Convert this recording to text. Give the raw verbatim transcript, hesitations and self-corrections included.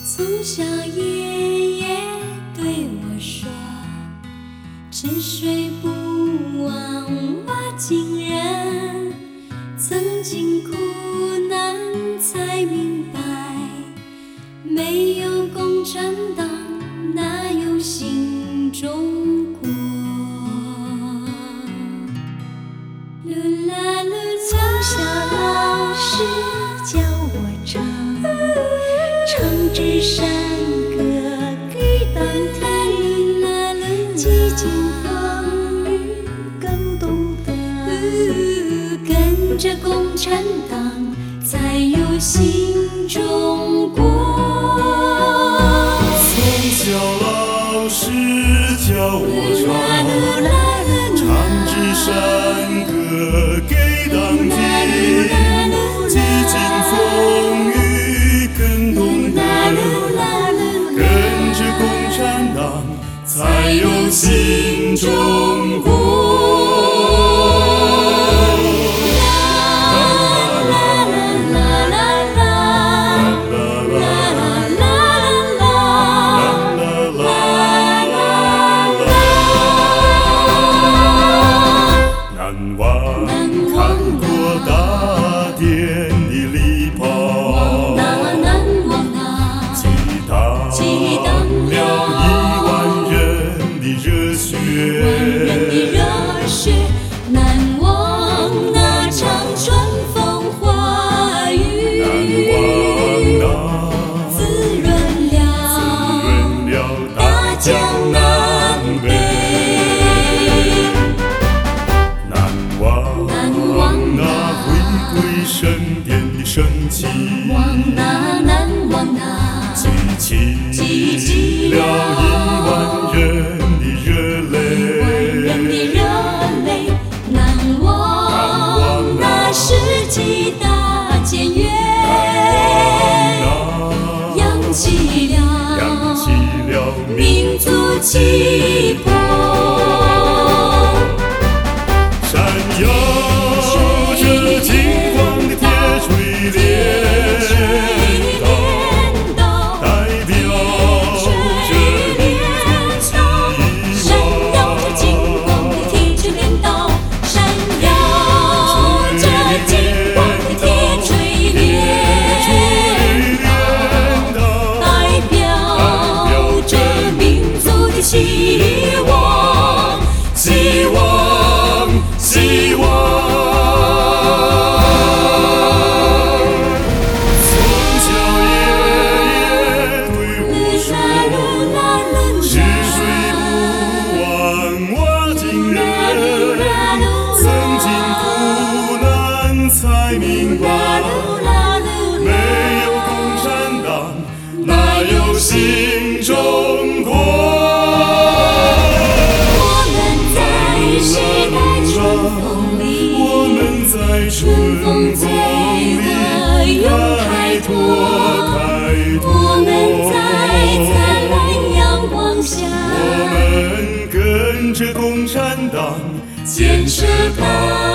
从小爷爷对我说，吃水不忘挖井人，曾经苦难才明白，没有共产党哪有新中国。从小老师教我唱唱支山歌给当天，几经风雨更懂得，跟着共产党才有新中国。 从小老师教我唱唱支山歌给当天，几经风雨更懂得，跟着共产党才有新中国。 江南北， 难忘那回归神殿的升旗， 难忘那难忘那激起了亿万人的热泪， 难忘那世纪大检阅，扬起了民族气魄， 闪耀着金光的铁锤镰刀，代表着民族希望。闪耀着金光的铁锤镰刀， 闪耀着金光的铁锤镰刀，代表着民族的希望，希望，希望。 从小爷爷对我说，吃水不忘挖井人，曾经苦难才明白，没有共产党哪有新中国。 春风醉了又开拓，我们在灿烂阳光下， 我们跟着共产党建设它。